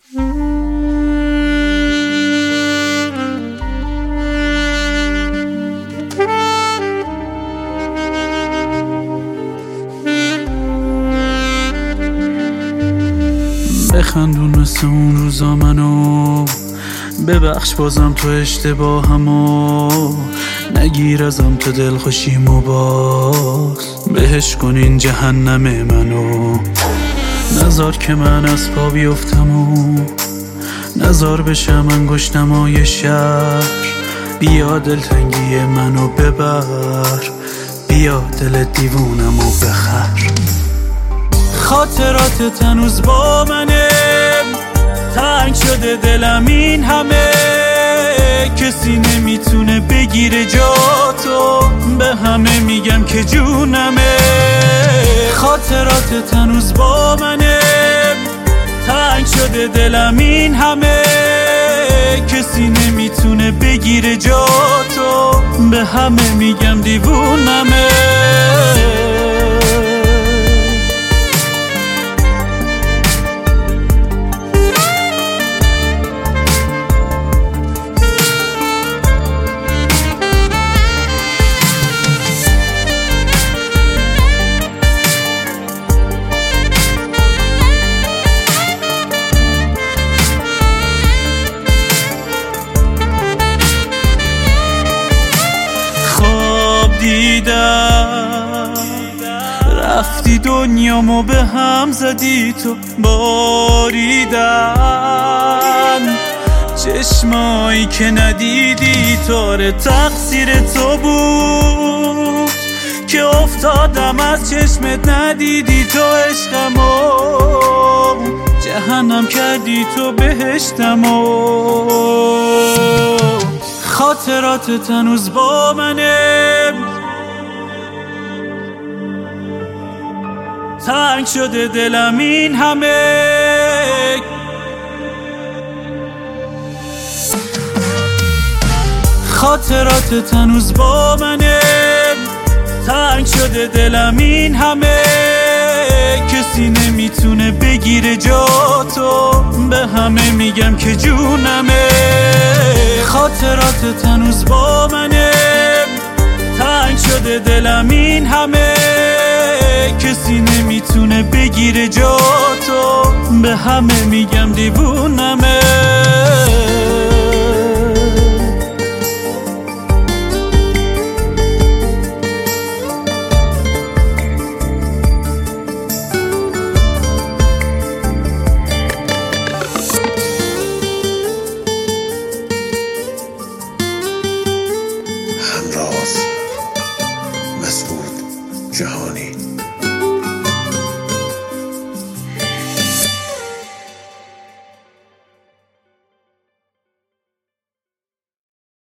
بخندون مثل اون روزا منو، ببخش بازم تو اشتباهمو، نگیر ازم تو دلخوشیمو، باز بهش کن این جهنم منو. نذار که من از پا بیفتم نذار بشم انگشتمای شهر. بیا دلتنگی منو ببر، بیا دل دیوونمو بخر. خاطرات هنوز با منه، تنگ شده دلم این همه، کسی نمیتونه بگیره جاتو، به همه میگم که جونمه. خاطرات هنوز با منه، تنگ شده دلم این همه، کسی نمیتونه بگیره جاتو، به همه میگم دیوونمه. رفتی دنیامو به هم زدی تو، باریدن چشمایی که ندیدی تاره، تقصیر تو بود که افتادم از چشمت، ندیدی تو عشقمو، جهنم کردی تو بهشتمو. خاطراتت هنوز با منه، تنگ شده دلم این همه، خاطراتت هنوز با منه، تنگ شده دلم این همه، کسی نمیتونه بگیره جاتو، به همه میگم که جونمه. خاطراتت هنوز با منه، تنگ شده دلم این همه، کسی نمیتونه بگیره جاتو، به همه میگم دیوونمه. همراز مسعود جهان.